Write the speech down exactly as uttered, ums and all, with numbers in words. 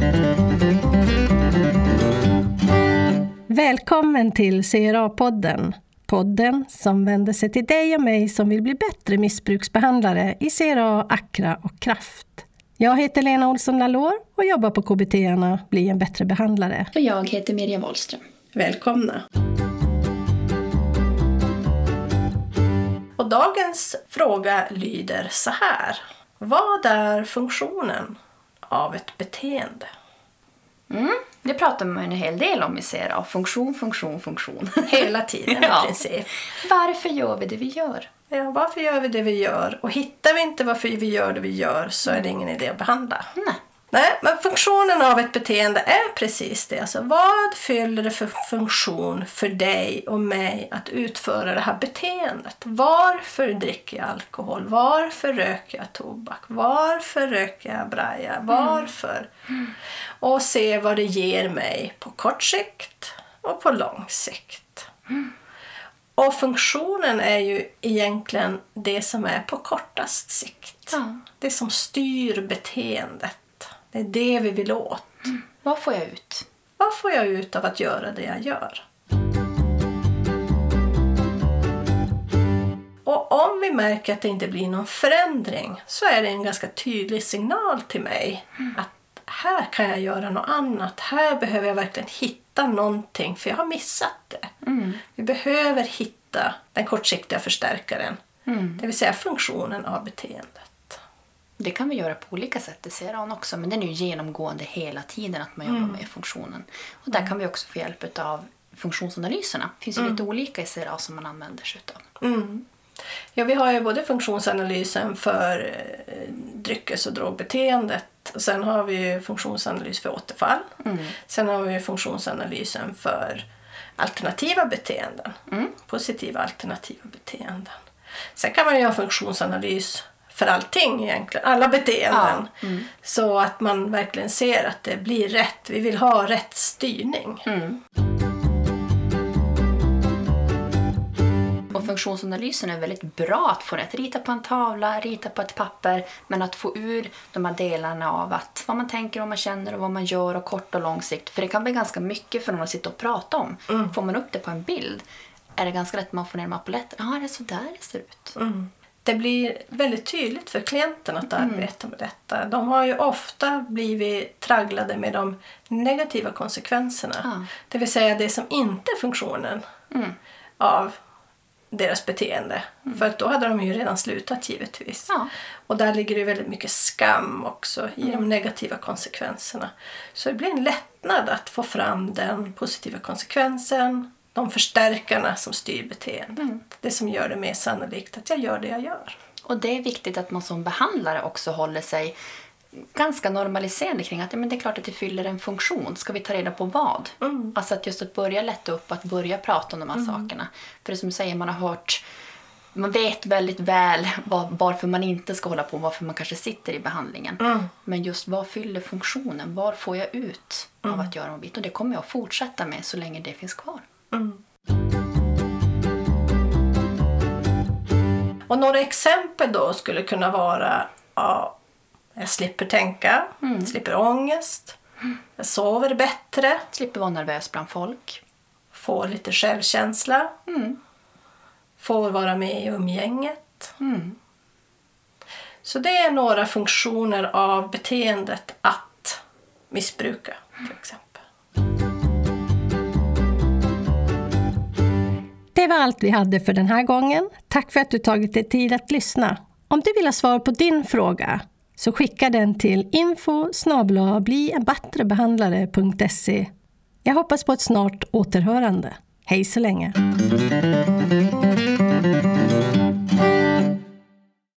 Välkommen till C R A-podden. Podden som vänder sig till dig och mig som vill bli bättre missbruksbehandlare i C R A, Accra och Kraft. Jag heter Lena Olsson Lalor och jobbar på K B T-arna Bli en bättre behandlare. Och jag heter Miriam Wahlström. Välkomna! Och dagens fråga lyder så här. Vad är funktionen av ett beteende? Mm, det pratar man en hel del om i C R A. Funktion, funktion, funktion. Hela tiden i ja. princip. Varför gör vi det vi gör? Ja, varför gör vi det vi gör? Och hittar vi inte varför vi gör det vi gör så är det ingen idé att behandla. Nej. Nej, men funktionen av ett beteende är precis det. Alltså, vad fyller det för funktion för dig och mig att utföra det här beteendet? Varför dricker jag alkohol? Varför röker jag tobak? Varför röker jag braja? Varför? Mm. Och se vad det ger mig på kort sikt och på lång sikt. Mm. Och funktionen är ju egentligen det som är på kortast sikt. Ja. Det som styr beteendet. Det är det vi vill åt. Mm. Vad får jag ut? Vad får jag ut av att göra det jag gör? Och om vi märker att det inte blir någon förändring så är det en ganska tydlig signal till mig. Mm. Att här kan jag göra något annat. Här behöver jag verkligen hitta någonting för jag har missat det. Mm. Vi behöver hitta den kortsiktiga förstärkaren. Mm. Det vill säga funktionen av beteendet. Det kan vi göra på olika sätt, det ser han också. Men den är ju genomgående hela tiden att man jobbar mm. med funktionen. Och där kan vi också få hjälp av funktionsanalyserna. Det finns ju mm. lite olika i C R A som man använder sig av. Mm. Ja, vi har ju både funktionsanalysen för eh, dryckes- och drogbeteendet. Och sen har vi ju funktionsanalys för återfall. Mm. Sen har vi ju funktionsanalysen för alternativa beteenden. Mm. Positiva alternativa beteenden. Sen kan man ju ha funktionsanalys för allting egentligen, alla beteenden. Ja. Mm. Så att man verkligen ser att det blir rätt. Vi vill ha rätt styrning. Mm. Och funktionsanalysen är väldigt bra att få rätt. Rita på en tavla, rita på ett papper. Men att få ur de här delarna av att vad man tänker, vad man känner och vad man gör och kort och lång sikt. För det kan bli ganska mycket för någon att sitta och prata om. Mm. Får man upp det på en bild är det ganska lätt att man får ner med polletten. Ja, det är så där det ser ut. Mm. Det blir väldigt tydligt för klienten att arbeta med detta. De har ju ofta blivit tragglade med de negativa konsekvenserna. Ja. Det vill säga det som inte är funktionen mm. av deras beteende. Mm. För att då hade de ju redan slutat givetvis. Ja. Och där ligger det väldigt mycket skam också i mm. de negativa konsekvenserna. Så det blir en lättnad att få fram den positiva konsekvensen. De förstärkarna som styr beteendet. Mm. Det som gör det mer sannolikt att jag gör det jag gör. Och det är viktigt att man som behandlare också håller sig ganska normaliserande kring att men det är klart att det fyller en funktion. Ska vi ta reda på vad? Mm. Alltså att just att börja lätta upp, att börja prata om de här mm. sakerna. För det som säger, man har hört, man vet väldigt väl var, varför man inte ska hålla på, varför man kanske sitter i behandlingen. Mm. Men just vad fyller funktionen? Var får jag ut av mm. att göra en bit? Och det kommer jag att fortsätta med så länge det finns kvar. Mm. Och några exempel då skulle kunna vara ja, jag slipper tänka, mm. slipper ångest, mm. jag sover bättre, slipper vara nervös bland folk, får lite självkänsla, mm. får vara med i umgänget. Mm. Så det är några funktioner av beteendet att missbruka till exempel. Det var allt vi hade för den här gången. Tack för att du tagit dig tid att lyssna. Om du vill ha svar på din fråga så skicka den till info snabel-a bli en bättre behandlare punkt se. Jag hoppas på ett snart återhörande. Hej så länge!